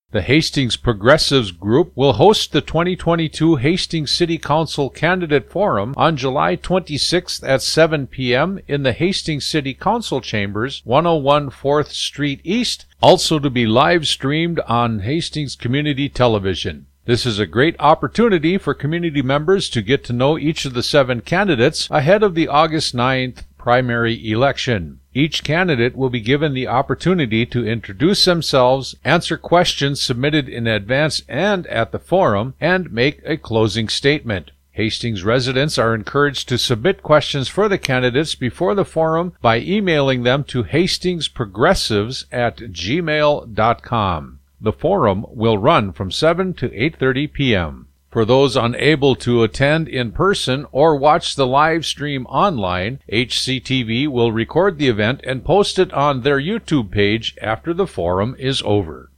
The Hastings Progressives Group will host the 2022 Hastings City Council Candidate Forum on July 26th at 7 p.m. in the Hastings City Council Chambers, 101 4th Street East, also to be live streamed on Hastings Community Television. This is a great opportunity for community members to get to know each of the 7 candidates ahead of the August 9th primary election. Each candidate will be given the opportunity to introduce themselves, answer questions submitted in advance and at the forum, and make a closing statement. Hastings residents are encouraged to submit questions for the candidates before the forum by emailing them to hastingsprogressives@gmail.com. The forum will run from 7 to 8:30 p.m. For those unable to attend in person or watch the live stream online, HCTV will record the event and post it on their YouTube page after the forum is over.